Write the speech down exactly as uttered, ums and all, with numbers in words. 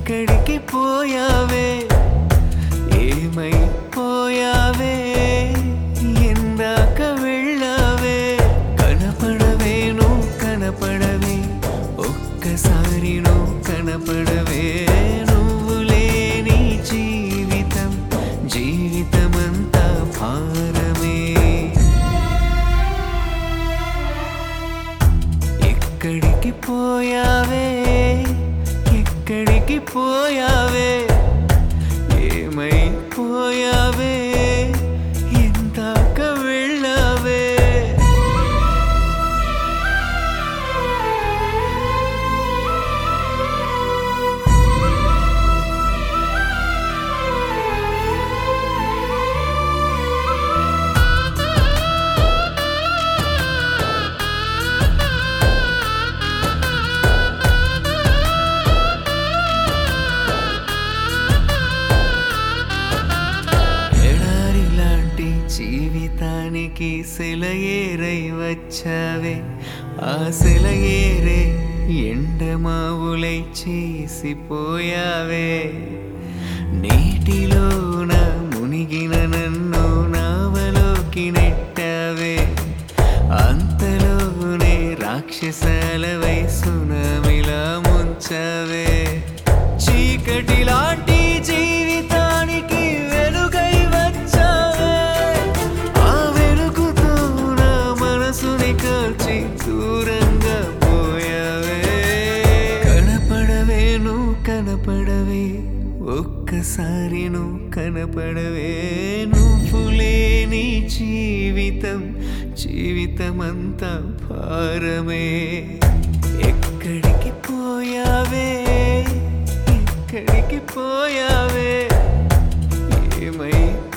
ఎక్కడికి పోయావే ఏమైపోయావే ఎందాక వెళ్ళావే కనపడవే నువ్వు కనపడవే ఒక్కసారి నువ్వు కనపడవే నువ్వు లేని జీవితం జీవితమంతా భారమే ఎక్కడికి పోయావే ఎక్కడికి పోయావే ఏమైపోయావే ఎందాక వెళ్ళావే జీవితానికి సెలయేరై వచ్చావే ఆ సెలయేరే ఎండమావులై చేసిపోయావే నీటిలోన మునిగిన నన్ను నావలోకి నెట్టావే అంతలోనే రాక్షసాలవై సునామిలా ముంచావే చీకటి లాంటి జీవితానికి వెలుగై వచ్చావే ఆ వెలుగుతో నా మనసుని కాల్చి దూరంగా పోయావే కనపడవే నువ్వు కనపడవే ఒక్కసారి నువ్వు కనపడవే నువ్వు లేని జీవితం జీవితమంతా భారమే ఎక్కడికి పోయావే ఎక్కడికి పోయావే ఏమై